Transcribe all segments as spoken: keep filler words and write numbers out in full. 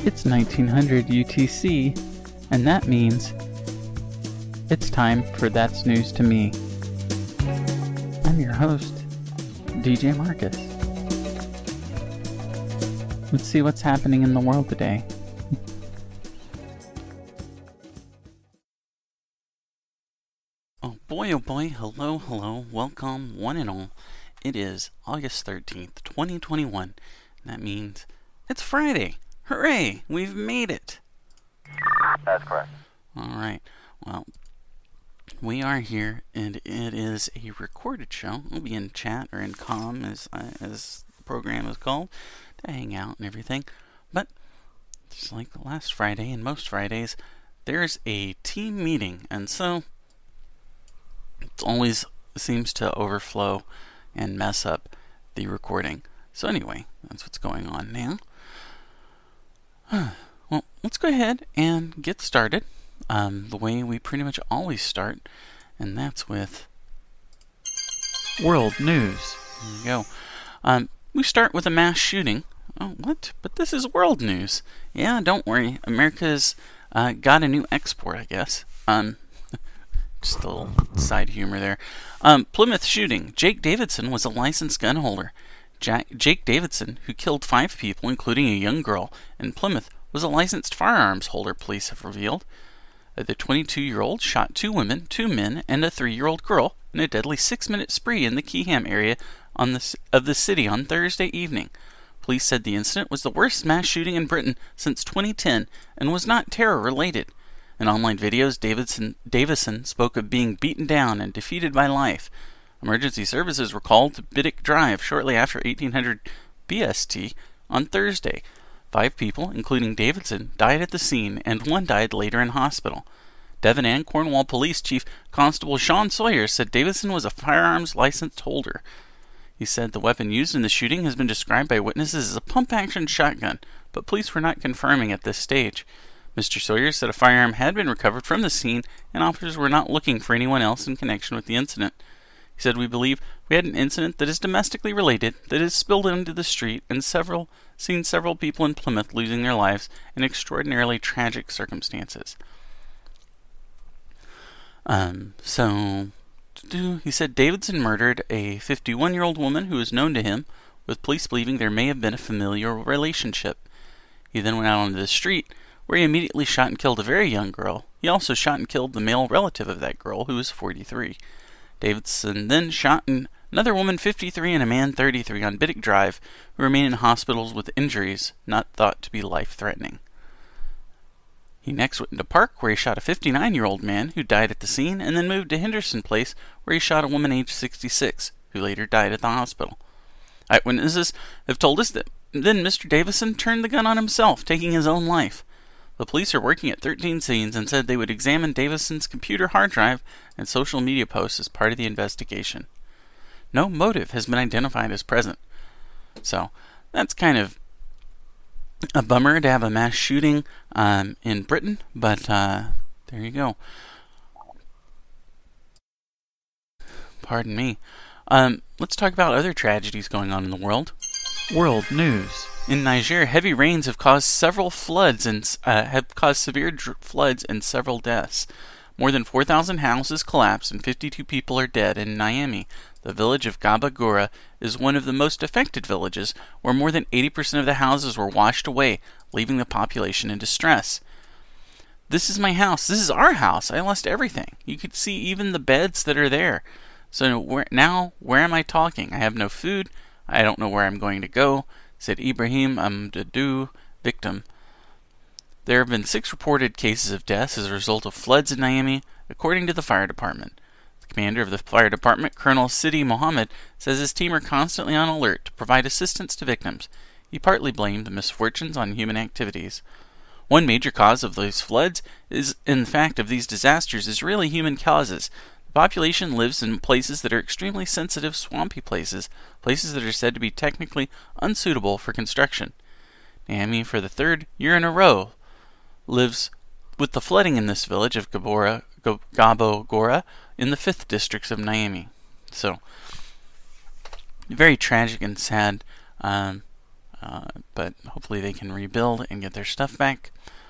It's nineteen hundred U T C, and that means it's time for That's News to Me. I'm your host, D J Marcus. Let's see what's happening in the world today. Oh boy, oh boy, hello, hello, welcome, one and all. It is August thirteenth, twenty twenty-one. That means it's Friday. Hooray! We've made it! That's correct. Alright, well, we are here, and it is a recorded show. We'll be in chat, or in comm, as, uh, as the program is called, to hang out and everything. But, just like the last Friday, and most Fridays, there's a team meeting, and so it always seems to overflow and mess up the recording. So anyway, that's what's going on now. Well, let's go ahead and get started um, the way we pretty much always start, and that's with world news. There you go. Um, we start with a mass shooting. Oh, what? But this is world news. Yeah, don't worry. America's uh, got a new export, I guess. Um, just a little side humor there. Um, Plymouth shooting. Jake Davidson was a licensed gun holder. Jack, Jake Davidson, who killed five people, including a young girl, in Plymouth, was a licensed firearms holder, police have revealed. The twenty-two-year-old shot two women, two men, and a three-year-old girl in a deadly six-minute spree in the Keyham area on the, of the city on Thursday evening. Police said the incident was the worst mass shooting in Britain since twenty ten and was not terror-related. In online videos, Davidson, Davison spoke of being beaten down and defeated by life. Emergency services were called to Biddick Drive shortly after eighteen hundred B S T on Thursday. Five people, including Davidson, died at the scene, and one died later in hospital. Devon and Cornwall Police Chief Constable Sean Sawyer said Davidson was a firearms licensed holder. He said the weapon used in the shooting has been described by witnesses as a pump-action shotgun, but police were not confirming at this stage. Mister Sawyer said a firearm had been recovered from the scene, and officers were not looking for anyone else in connection with the incident. He said, "We believe we had an incident that is domestically related, that has spilled into the street, and several seen several people in Plymouth losing their lives in extraordinarily tragic circumstances." Um, so, he said Davidson murdered a fifty-one-year-old woman who was known to him, with police believing there may have been a familial relationship. He then went out onto the street, where he immediately shot and killed a very young girl. He also shot and killed the male relative of that girl, who was forty-three. Davidson then shot another woman, fifty-three, and a man, thirty-three, on Biddick Drive, who remain in hospitals with injuries not thought to be life-threatening. He next went into Park, where he shot a fifty-nine-year-old man who died at the scene, and then moved to Henderson Place, where he shot a woman aged sixty-six, who later died at the hospital. Eyewitnesses have told us that then Mister Davison turned the gun on himself, taking his own life. The police are working at thirteen scenes and said they would examine Davison's computer hard drive and social media posts as part of the investigation. No motive has been identified as present. So, that's kind of a bummer to have a mass shooting um, in Britain, but uh, there you go. Pardon me. Um, let's talk about other tragedies going on in the world. World news. In Niger, heavy rains have caused several floods and uh, have caused severe dr- floods and several deaths. More than four thousand houses collapsed and fifty-two people are dead in Niamey. The village of Gaba Gora is one of the most affected villages, where more than eighty percent of the houses were washed away, leaving the population in distress. "This is my house. This is our house. I lost everything. You could see even the beds that are there. So where, now, where am I talking? I have no food. I don't know where I'm going to go," said Ibrahim Amdadou, victim. There have been six reported cases of deaths as a result of floods in Niamey, according to the fire department. The commander of the fire department, Colonel Sidi Mohammed, says his team are constantly on alert to provide assistance to victims. He partly blamed the misfortunes on human activities. One major cause of these floods is, in fact, of these disasters is really human causes. The population lives in places that are extremely sensitive, swampy places, places that are said to be technically unsuitable for construction. Niamey, for the third year in a row, lives with the flooding in this village of Gabora, Gabo Gora in the fifth district of Niamey. So, very tragic and sad um, uh, but hopefully they can rebuild and get their stuff back.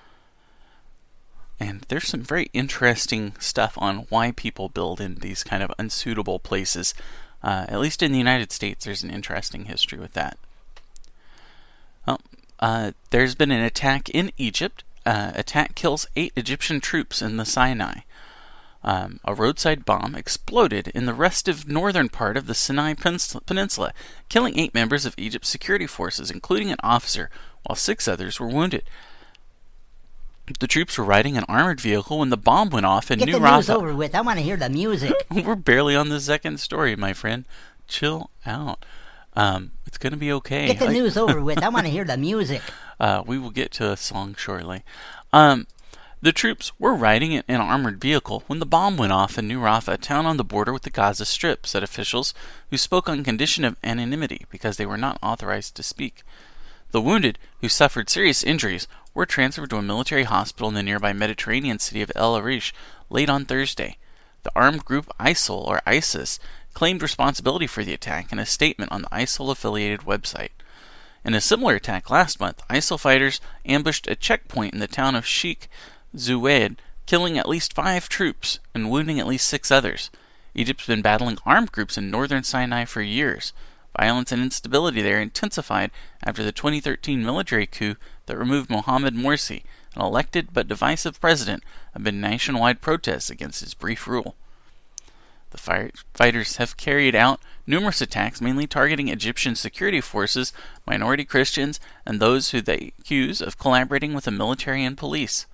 And there's some very interesting stuff on why people build in these kind of unsuitable places. Uh, at least in the United States, there's an interesting history with that. Well, uh, there's been an attack in Egypt. Uh, attack kills eight Egyptian troops in the Sinai. Um, a roadside bomb exploded in the restive northern part of the Sinai Peninsula, killing eight members of Egypt's security forces, including an officer, while six others were wounded. The troops were riding an armored vehicle when the bomb went off in Get New the Rafa. news over with. I want to hear the music. We're barely on the second story, my friend. Chill out. Um, it's going to be okay. Get the I- news over with. I want to hear the music. Uh, we will get to a song shortly. Um, the troops were riding in an armored vehicle when the bomb went off in New Rafa, a town on the border with the Gaza Strip, said officials who spoke on condition of anonymity because they were not authorized to speak. The wounded, who suffered serious injuries, were transferred to a military hospital in the nearby Mediterranean city of El Arish late on Thursday. The armed group ISIL, or ISIS, claimed responsibility for the attack in a statement on the ISIL-affiliated website. In a similar attack last month, ISIL fighters ambushed a checkpoint in the town of Sheikh Zayed, killing at least five troops and wounding at least six others. Egypt's been battling armed groups in northern Sinai for years. Violence and instability there intensified after the twenty thirteen military coup that removed Mohamed Morsi, an elected but divisive president, amid nationwide protests against his brief rule. The fire- fighters have carried out numerous attacks, mainly targeting Egyptian security forces, minority Christians, and those who they accuse of collaborating with the military and police.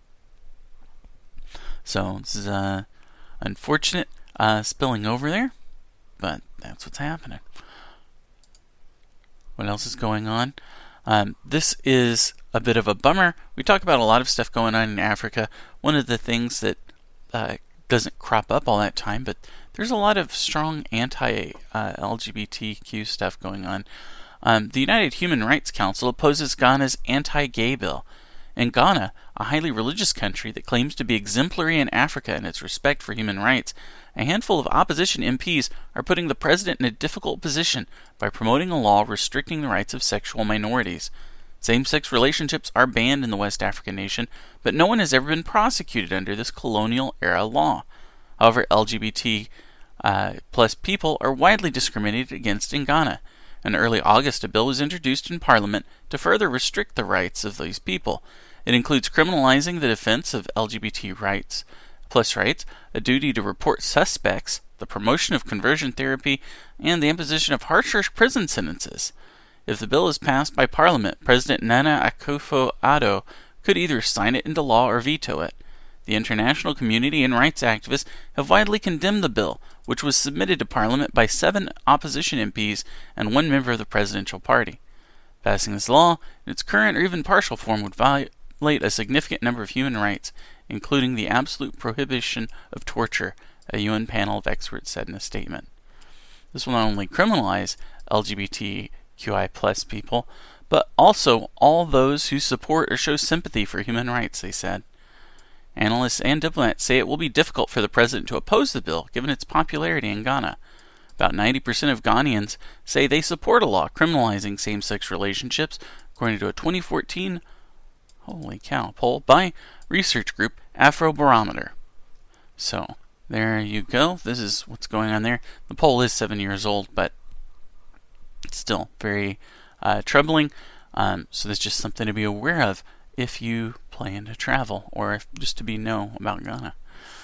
So, this is uh, unfortunate uh, spilling over there, but that's what's happening. What else is going on? Um, this is a bit of a bummer. We talk about a lot of stuff going on in Africa. One of the things that uh, doesn't crop up all that time, but there's a lot of strong anti-L G B T Q stuff going on. Um, the United Human Rights Council opposes Ghana's anti-gay bill. In Ghana, a highly religious country that claims to be exemplary in Africa in its respect for human rights, a handful of opposition M Ps are putting the president in a difficult position by promoting a law restricting the rights of sexual minorities. Same-sex relationships are banned in the West African nation, but no one has ever been prosecuted under this colonial-era law. However, L G B T uh, plus people are widely discriminated against in Ghana. In early August, a bill was introduced in Parliament to further restrict the rights of these people. It includes criminalizing the defense of L G B T rights, plus rights, a duty to report suspects, the promotion of conversion therapy, and the imposition of harsher prison sentences. If the bill is passed by Parliament, President Nana Akufo-Addo could either sign it into law or veto it. The international community and rights activists have widely condemned the bill, which was submitted to Parliament by seven opposition M Ps and one member of the presidential party. Passing this law, in its current or even partial form, would violate a significant number of human rights, including the absolute prohibition of torture, a U N panel of experts said in a statement. This will not only criminalize L G B T Q I plus people, but also all those who support or show sympathy for human rights, they said. Analysts and diplomats say it will be difficult for the president to oppose the bill, given its popularity in Ghana. About ninety percent of Ghanaians say they support a law criminalizing same-sex relationships, according to a twenty fourteen holy cow poll by research group Afrobarometer. So, there you go. This is what's going on there. The poll is seven years old, but it's still very uh, troubling. Um, so that's just something to be aware of if you plan to travel, or if just to be know about Ghana.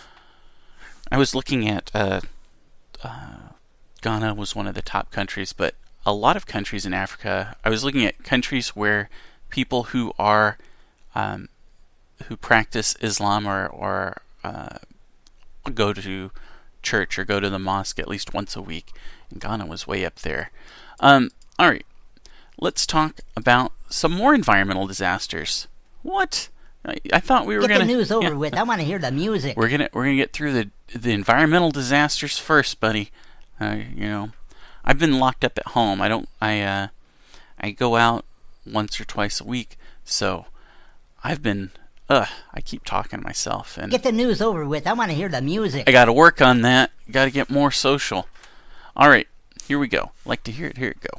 I was looking at uh, uh, Ghana was one of the top countries, but a lot of countries in Africa. I was looking at countries where people who are um, who practice Islam or or uh, go to church or go to the mosque at least once a week. And Ghana was way up there. Um, all right, let's talk about some more environmental disasters. What? I, I thought we were Get gonna the news over yeah. with. I want to hear the music. We're gonna we're gonna get through the the environmental disasters first, buddy. Uh, you know, I've been locked up at home. I don't. I uh, I go out once or twice a week, so I've been. Ugh, I keep talking to myself, and Get the news over with. I want to hear the music. I got to work on that. Got to get more social. All right, here we go. Like to hear it. Here it go.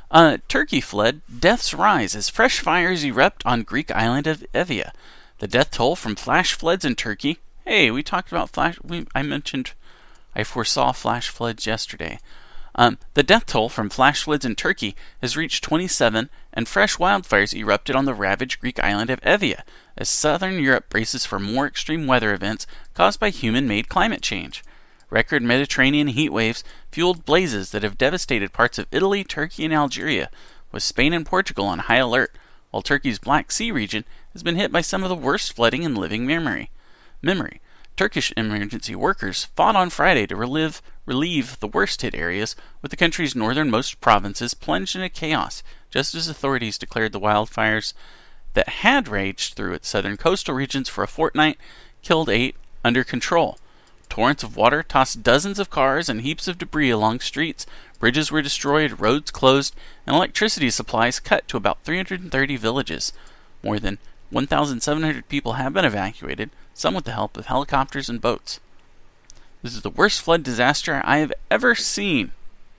Uh, Turkey flood, deaths rise as fresh fires erupt on Greek island of Evia. The death toll from flash floods in Turkey. Hey, we talked about flash. We, I mentioned, I foresaw flash floods yesterday. Um, the death toll from flash floods in Turkey has reached twenty-seven, and fresh wildfires erupted on the ravaged Greek island of Evia, as southern Europe braces for more extreme weather events caused by human-made climate change. Record Mediterranean heat waves fueled blazes that have devastated parts of Italy, Turkey, and Algeria, with Spain and Portugal on high alert, while Turkey's Black Sea region has been hit by some of the worst flooding in living memory. Memory. Turkish emergency workers fought on Friday to relive, relieve the worst-hit areas, with the country's northernmost provinces plunged into chaos, just as authorities declared the wildfires that had raged through its southern coastal regions for a fortnight killed eight under control. Torrents of water tossed dozens of cars and heaps of debris along streets, bridges were destroyed, roads closed, and electricity supplies cut to about three hundred thirty villages. More than one thousand seven hundred people have been evacuated, some with the help of helicopters and boats. This is the worst flood disaster I have ever seen.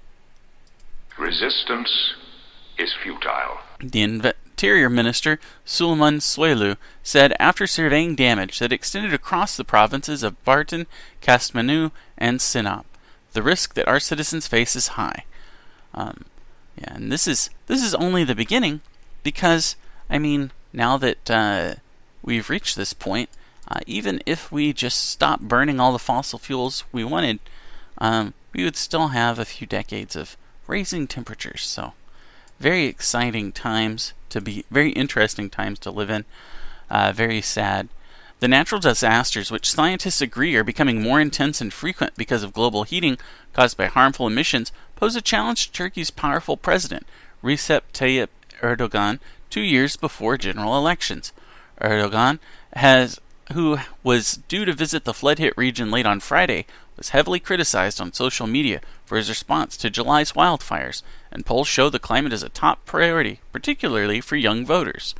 Resistance is futile. The Interior Minister, Suleyman Soylu, said after surveying damage that extended across the provinces of Bartın, Kastamonu, and Sinop, the risk that our citizens face is high. Um, yeah, and this is this is only the beginning, because, I mean, now that uh, we've reached this point, uh, even if we just stop burning all the fossil fuels we wanted, um, we would still have a few decades of raising temperatures. So, very exciting times to be, very interesting times to live in. Uh, very sad. The natural disasters, which scientists agree are becoming more intense and frequent because of global heating caused by harmful emissions, pose a challenge to Turkey's powerful president, Recep Tayyip Erdogan, two years before general elections. Erdogan, has, who was due to visit the flood-hit region late on Friday, was heavily criticized on social media for his response to July's wildfires, and polls show the climate is a top priority, particularly for young voters.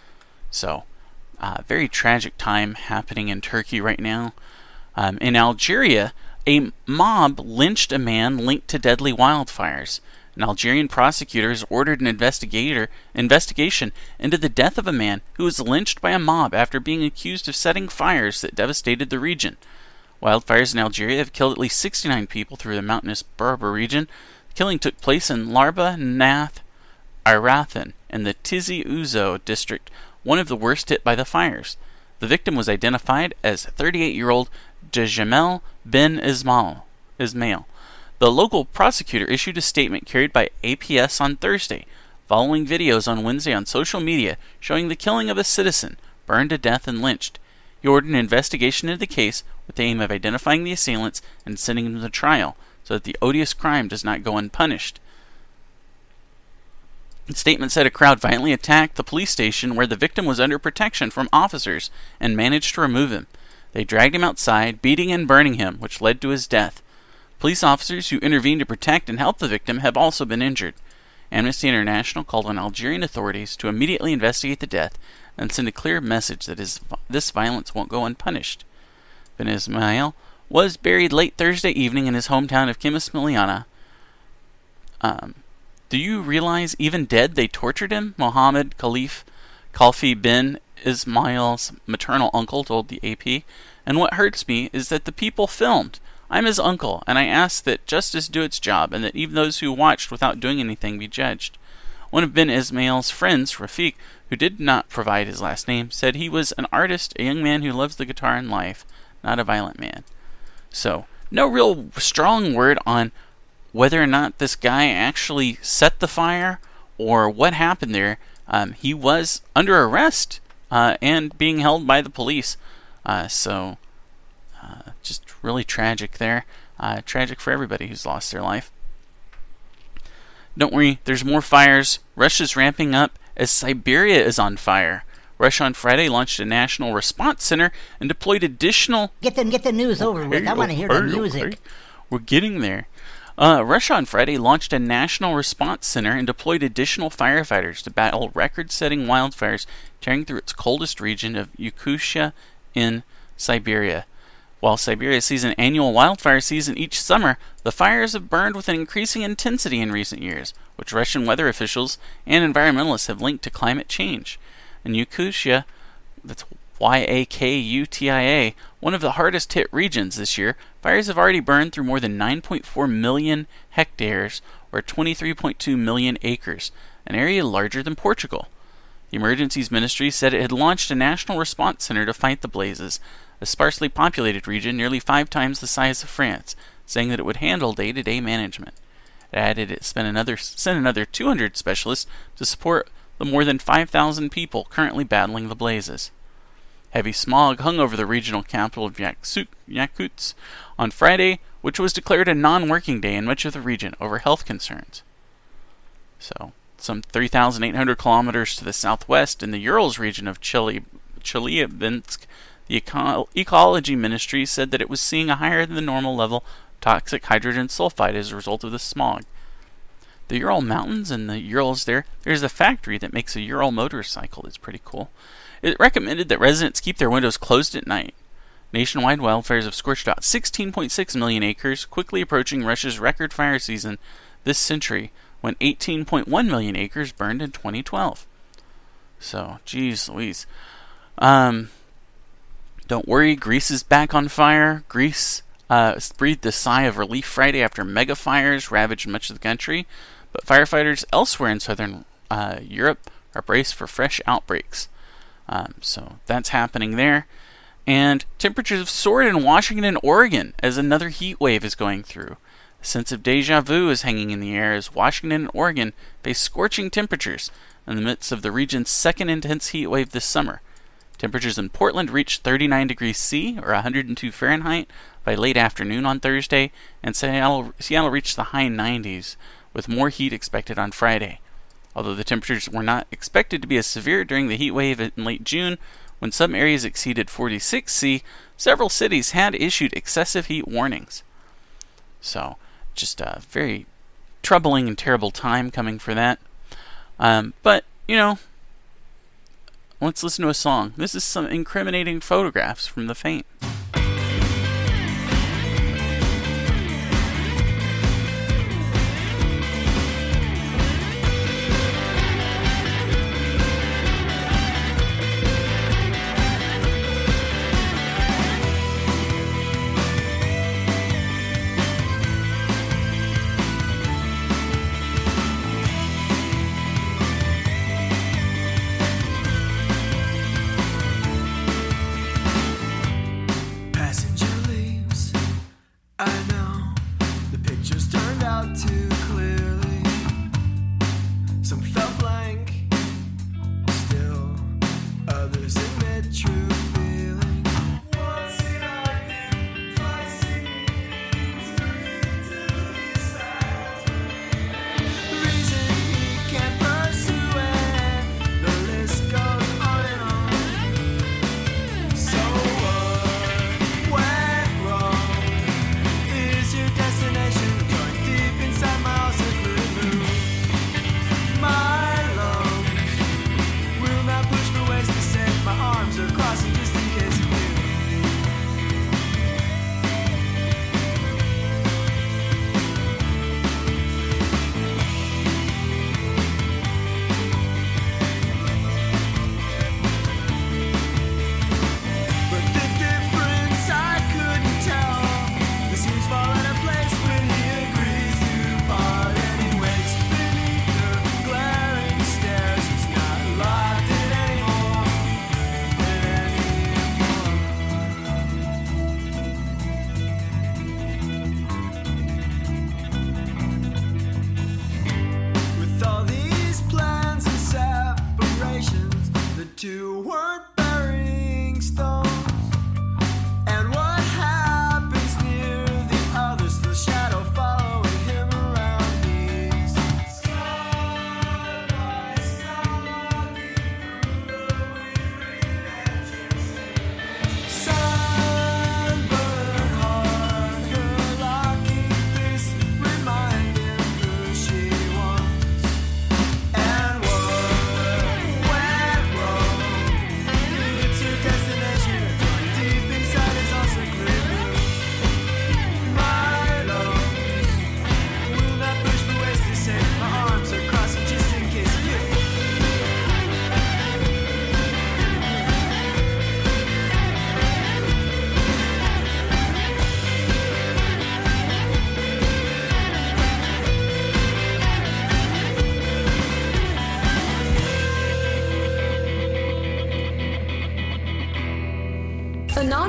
So, uh, very tragic time happening in Turkey right now. Um, in Algeria, a mob lynched a man linked to deadly wildfires. An Algerian prosecutor has ordered an investigator investigation into the death of a man who was lynched by a mob after being accused of setting fires that devastated the region. Wildfires in Algeria have killed at least sixty-nine people through the mountainous Berber region. The killing took place in Larba Nath Irathan in the Tizi Ouzou district, one of the worst hit by the fires. The victim was identified as thirty-eight-year-old Djamel bin Ismail. Ismail. The local prosecutor issued a statement carried by A P S on Thursday, following videos on Wednesday on social media showing the killing of a citizen, burned to death and lynched. He ordered an investigation into the case with the aim of identifying the assailants and sending them to trial, so that the odious crime does not go unpunished. The statement said a crowd violently attacked the police station where the victim was under protection from officers and managed to remove him. They dragged him outside, beating and burning him, which led to his death. Police officers who intervened to protect and help the victim have also been injured. Amnesty International called on Algerian authorities to immediately investigate the death and send a clear message that his, this violence won't go unpunished. Ben Ismail was buried late Thursday evening in his hometown of Kimismiliana. Um, do you realize even dead they tortured him? Mohammed Khalif Khalfi bin Ismail's maternal uncle told the A P. And what hurts me is that the people filmed. I'm his uncle, and I ask that justice do its job, and that even those who watched without doing anything be judged. One of Ben Ismail's friends, Rafiq, who did not provide his last name, said he was an artist, a young man who loves the guitar and life, not a violent man. So, no real strong word on whether or not this guy actually set the fire, or what happened there. Um, he was under arrest, uh, and being held by the police, uh, so... Uh, just really tragic there. Uh, tragic for everybody who's lost their life. Don't worry, there's more fires. Russia's ramping up as Siberia is on fire. Russia on Friday launched a national response center and deployed additional... Get them, get the news over okay, with. I want to hear okay, the music. Okay. We're getting there. Uh, Russia on Friday launched a national response center and deployed additional firefighters to battle record-setting wildfires tearing through its coldest region of Yakutia in Siberia. While Siberia sees an annual wildfire season each summer, the fires have burned with an increasing intensity in recent years, which Russian weather officials and environmentalists have linked to climate change. In Yakutia, that's Y A K U T I A, one of the hardest hit regions this year, fires have already burned through more than nine point four million hectares, or twenty-three point two million acres, an area larger than Portugal. The Emergencies Ministry said it had launched a national response center to fight the blazes, a sparsely populated region nearly five times the size of France, saying that it would handle day-to-day management. It added it spent another, sent another two hundred specialists to support the more than five thousand people currently battling the blazes. Heavy smog hung over the regional capital of Yakutsk on Friday, which was declared a non-working day in much of the region over health concerns. So, some three thousand eight hundred kilometers to the southwest in the Urals region of Chely- Chelyabinsk, the Eco- Ecology Ministry said that it was seeing a higher than normal level of toxic hydrogen sulfide as a result of the smog. The Ural Mountains and the Urals there, there's a factory that makes a Ural motorcycle. It's pretty cool. It recommended that residents keep their windows closed at night. Nationwide wildfires have scorched out sixteen point six million acres, quickly approaching Russia's record fire season this century, when eighteen point one million acres burned in twenty twelve. So, geez Louise. Um, don't worry, Greece is back on fire. Greece uh, breathed a sigh of relief Friday after mega fires ravaged much of the country, but firefighters elsewhere in southern uh, Europe are braced for fresh outbreaks. Um, so that's happening there. And temperatures have soared in Washington and Oregon as another heat wave is going through. A sense of deja vu is hanging in the air as Washington and Oregon face scorching temperatures in the midst of the region's second intense heat wave this summer. Temperatures in Portland reached thirty-nine degrees C, or one hundred two Fahrenheit, by late afternoon on Thursday, and Seattle, Seattle reached the high nineties, with more heat expected on Friday. Although the temperatures were not expected to be as severe during the heat wave in late June, when some areas exceeded forty-six C, several cities had issued excessive heat warnings. So, just a very troubling and terrible time coming for that. Um, but, you know, let's listen to a song. This is some incriminating photographs from the faint.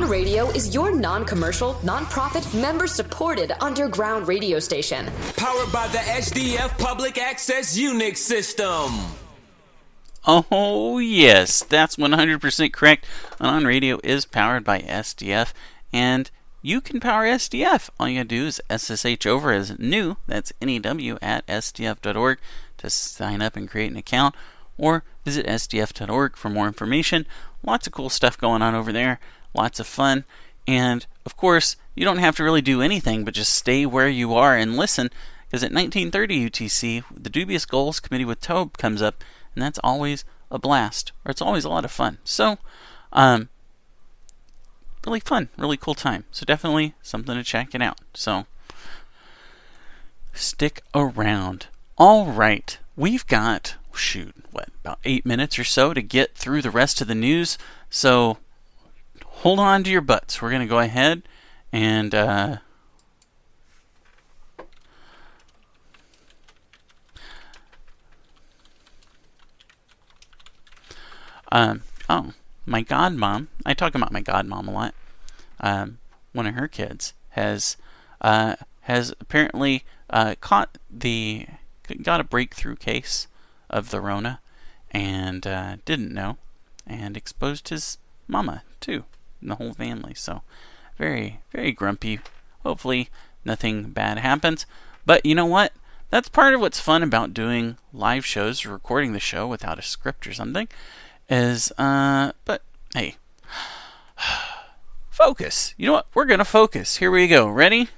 Ground Radio is your non-commercial, non-profit, member-supported underground radio station. Powered by the H D F Public Access Unix system. Oh, yes, that's one hundred percent correct. On Radio is powered by S D F, and you can power S D F. All you gotta do is S S H over as new, that's N E W, at S D F dot org to sign up and create an account, or visit S D F dot org for more information. Lots of cool stuff going on over there, lots of fun, and of course, you don't have to really do anything but just stay where you are and listen, because at nineteen thirty U T C, the Dubious Goals Committee with Tobe comes up, and that's always a blast, or it's always a lot of fun. So, um, really fun, really cool time. So definitely something to check it out. So, stick around. All right, we've got, shoot, what, about eight minutes or so to get through the rest of the news. So, hold on to your butts. We're going to go ahead and, uh, Um, oh, my godmom, I talk about my godmom a lot. Um, one of her kids has, uh, has apparently, uh, caught the, got a breakthrough case of the Rona and, uh, didn't know and exposed his mama too, and the whole family. So, very, very grumpy. Hopefully nothing bad happens. But you know what? That's part of what's fun about doing live shows or recording the show without a script or something. Is, uh, but, hey, focus. You know what? We're going to focus. Here we go. Ready?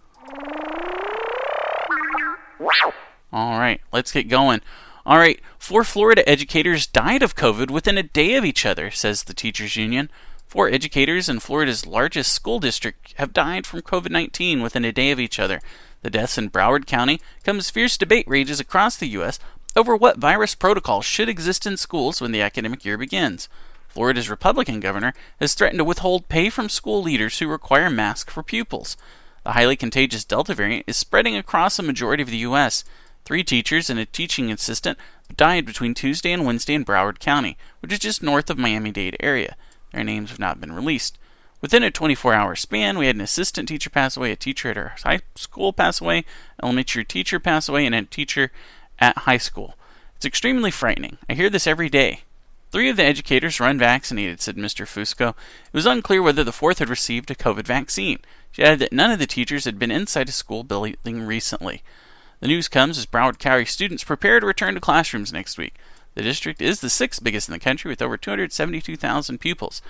All right, let's get going. All right, four Florida educators died of COVID within a day of each other, says the teachers union. Four educators in Florida's largest school district have died from COVID nineteen within a day of each other. The deaths in Broward County come as fierce debate rages across the U S over what virus protocols should exist in schools when the academic year begins. Florida's Republican governor has threatened to withhold pay from school leaders who require masks for pupils. The highly contagious Delta variant is spreading across a majority of the U S. Three teachers and a teaching assistant died between Tuesday and Wednesday in Broward County, which is just north of Miami-Dade area. Their names have not been released. Within a twenty-four hour span, we had an assistant teacher pass away, a teacher at our high school pass away, an elementary teacher pass away, and a teacher at high school. It's extremely frightening. I hear this every day. Three of the educators were unvaccinated, said Mister Fusco. It was unclear whether the fourth had received a COVID vaccine. She added that none of the teachers had been inside a school building recently. The news comes as Broward County students prepare to return to classrooms next week. The district is the sixth biggest in the country with over two hundred seventy-two thousand pupils.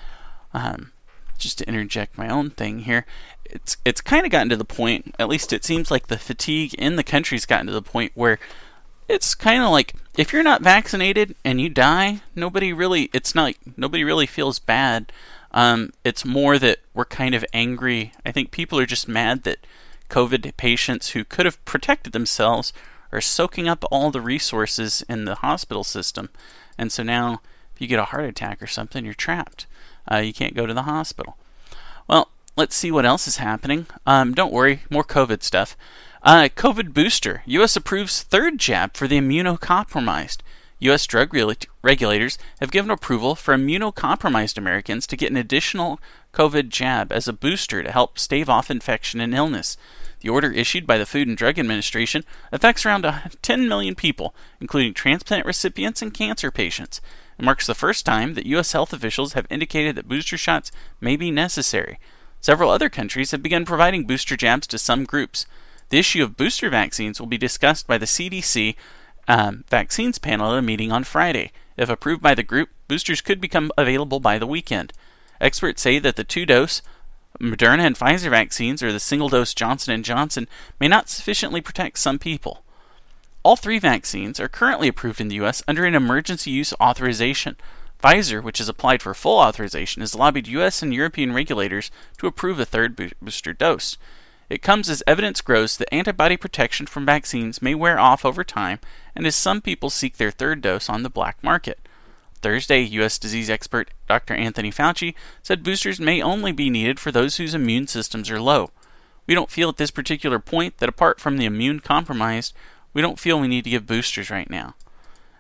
Um, just to interject my own thing here, it's it's kind of gotten to the point, at least it seems like the fatigue in the country's gotten to the point where it's kind of like, if you're not vaccinated and you die, nobody really, it's not like, nobody really feels bad. Um, it's more that we're kind of angry. I think people are just mad that COVID patients who could have protected themselves are soaking up all the resources in the hospital system. And so now, if you get a heart attack or something, you're trapped. Uh, you can't go to the hospital. Well, let's see what else is happening. Um, don't worry, more COVID stuff. Uh, COVID booster. U S approves third jab for the immunocompromised. U S drug re- regulators have given approval for immunocompromised Americans to get an additional COVID jab as a booster to help stave off infection and illness. The order issued by the Food and Drug Administration affects around ten million people, including transplant recipients and cancer patients. It marks the first time that U S health officials have indicated that booster shots may be necessary. Several other countries have begun providing booster jabs to some groups. The issue of booster vaccines will be discussed by the C D C um, vaccines panel at a meeting on Friday. If approved by the group, boosters could become available by the weekend. Experts say that the two-dose Moderna and Pfizer vaccines or the single-dose Johnson and Johnson may not sufficiently protect some people. All three vaccines are currently approved in the U S under an emergency use authorization. Pfizer, which has applied for full authorization, has lobbied U S and European regulators to approve a third bo- booster dose. It comes as evidence grows that antibody protection from vaccines may wear off over time and as some people seek their third dose on the black market. Thursday, U S disease expert Doctor Anthony Fauci said boosters may only be needed for those whose immune systems are low. We don't feel at this particular point that apart from the immune compromised, we don't feel we need to give boosters right now.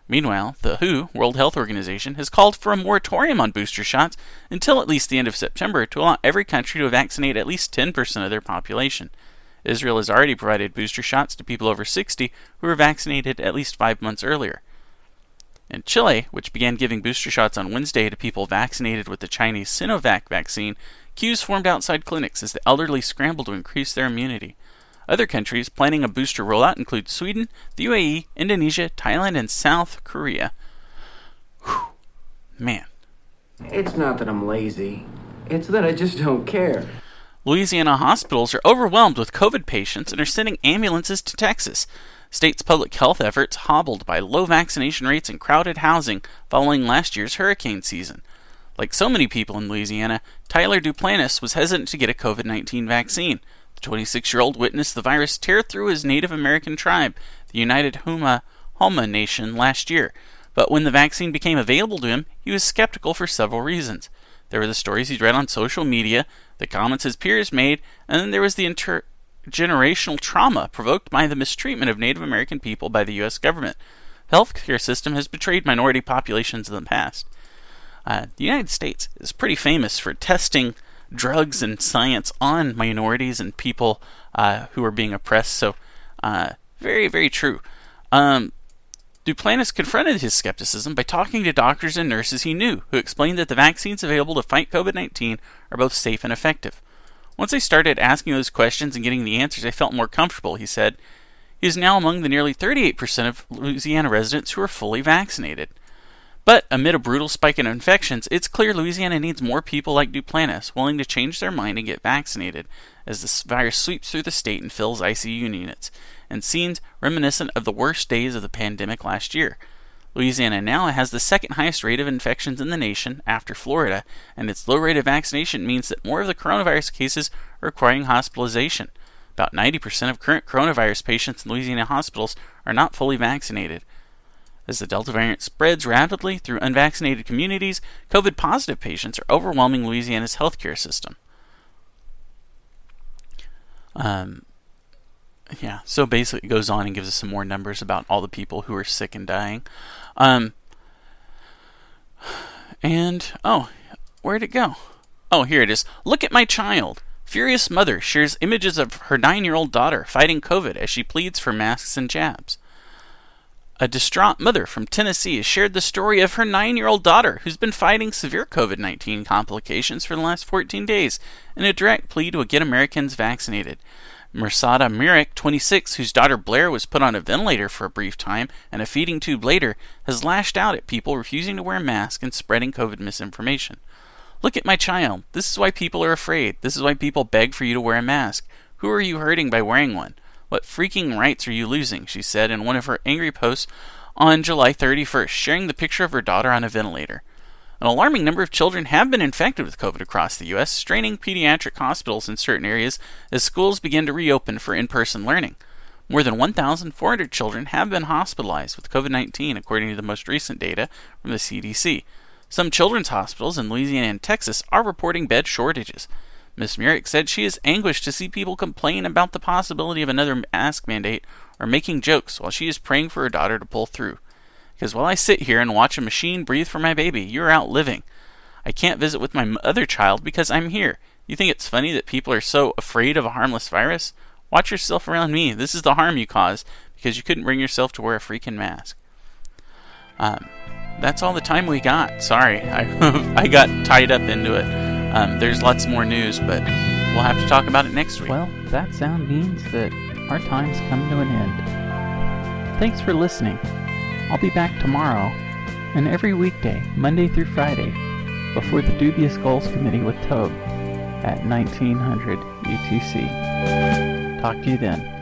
Meanwhile, the W H O, World Health Organization, has called for a moratorium on booster shots until at least the end of September to allow every country to vaccinate at least ten percent of their population. Israel has already provided booster shots to people over sixty who were vaccinated at least five months earlier. In Chile, which began giving booster shots on Wednesday to people vaccinated with the Chinese Sinovac vaccine, queues formed outside clinics as the elderly scramble to increase their immunity. Other countries planning a booster rollout include Sweden, the U A E, Indonesia, Thailand, and South Korea. Whew. Man. It's not that I'm lazy. It's that I just don't care. Louisiana hospitals are overwhelmed with COVID patients and are sending ambulances to Texas. State's public health efforts hobbled by low vaccination rates and crowded housing following last year's hurricane season. Like so many people in Louisiana, Tyler Duplantis was hesitant to get a COVID nineteen vaccine. The twenty-six-year-old witnessed the virus tear through his Native American tribe, the United Huma Homa Nation, last year. But when the vaccine became available to him, he was skeptical for several reasons. There were the stories he'd read on social media, the comments his peers made, and then there was the intergenerational trauma provoked by the mistreatment of Native American people by the U S government. The healthcare system has betrayed minority populations in the past. Uh, the United States is pretty famous for testing drugs and science on minorities and people uh, who are being oppressed. So, uh, very, very true. Um, Duplantis confronted his skepticism by talking to doctors and nurses he knew, who explained that the vaccines available to fight COVID nineteen are both safe and effective. Once I started asking those questions and getting the answers, I felt more comfortable, he said. He is now among the nearly thirty-eight percent of Louisiana residents who are fully vaccinated. But amid a brutal spike in infections, it's clear Louisiana needs more people like Duplantis willing to change their mind and get vaccinated as this virus sweeps through the state and fills I C U units, and scenes reminiscent of the worst days of the pandemic last year. Louisiana now has the second highest rate of infections in the nation after Florida, and its low rate of vaccination means that more of the coronavirus cases are requiring hospitalization. About ninety percent of current coronavirus patients in Louisiana hospitals are not fully vaccinated. As the Delta variant spreads rapidly through unvaccinated communities, COVID-positive patients are overwhelming Louisiana's healthcare system. Um, yeah, so basically it goes on and gives us some more numbers about all the people who are sick and dying. Um, and, oh, where'd it go? Oh, here it is. Look at my child. Furious mother shares images of her nine-year-old daughter fighting COVID as she pleads for masks and jabs. A distraught mother from Tennessee has shared the story of her nine-year-old daughter who's been fighting severe COVID nineteen complications for the last fourteen days in a direct plea to get Americans vaccinated. Mersada Myrick, twenty-six, whose daughter Blair was put on a ventilator for a brief time and a feeding tube later, has lashed out at people refusing to wear masks and spreading COVID misinformation. Look at my child. This is why people are afraid. This is why people beg for you to wear a mask. Who are you hurting by wearing one? What freaking rights are you losing? She said in one of her angry posts on July thirty-first, sharing the picture of her daughter on a ventilator. An alarming number of children have been infected with COVID across the U S, straining pediatric hospitals in certain areas as schools begin to reopen for in-person learning. More than one thousand four hundred children have been hospitalized with COVID nineteen, according to the most recent data from the C D C. Some children's hospitals in Louisiana and Texas are reporting bed shortages. Miz Myrick said she is anguished to see people complain about the possibility of another mask mandate or making jokes while she is praying for her daughter to pull through. Because while I sit here and watch a machine breathe for my baby, you're out living. I can't visit with my other child because I'm here. You think it's funny that people are so afraid of a harmless virus? Watch yourself around me. This is the harm you cause because you couldn't bring yourself to wear a freaking mask. Um, that's all the time we got. Sorry, I I got tied up into it. Um, there's lots more news, but we'll have to talk about it next week. Well, that sound means that our time's come to an end. Thanks for listening. I'll be back tomorrow and every weekday, Monday through Friday, before the Dubious Goals Committee with Toad at nineteen hundred U T C. Talk to you then.